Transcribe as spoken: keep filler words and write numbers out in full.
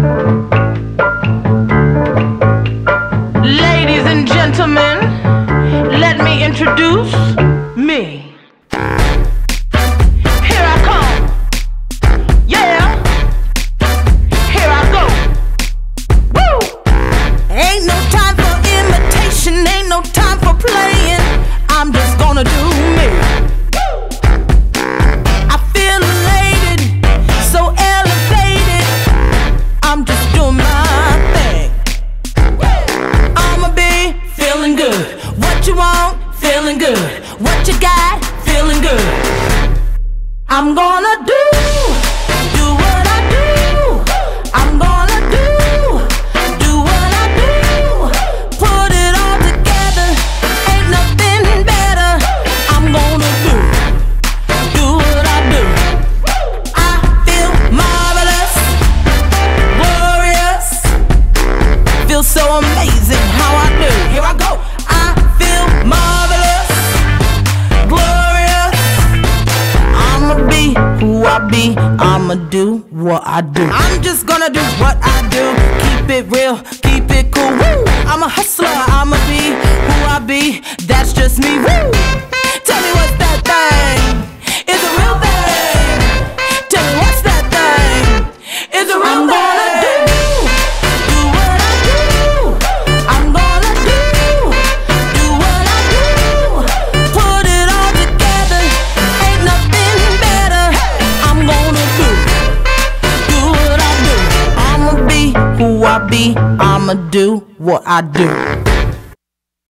Ladies and gentlemen, let me introduce me. Here I come. Yeah. Here I go. Woo! Ain't no time for imitation, ain't no time for playing. I'm just gonna do me. I feel elated, so elevated. I'm just doing my thing. I'ma be feeling good. What you want? Feeling good. What you got? Feeling good. I'm gonna do, do what I do. I'm gonna do, do what I do. Put it all together, ain't nothing better. I'm gonna do, do what I do. I feel marvelous, glorious. Feel so amazing how I do. Here I go. I feel marvelous, glorious. I'ma be who I be. I'ma do what I do. I'm just gonna do what I do. Keep it real, keep it cool. Woo! I'm a hustler. I'ma be who I be. That's just me. Woo! Tell me what's that thing? Is it real thing? Tell me what's that thing? Is it real thing? I'm gonna do, do what I do. I'm gonna do, do what I do. Put it all together, ain't nothing better. I'm gonna do, do what I do. I'ma be who I be. I'ma do what I do.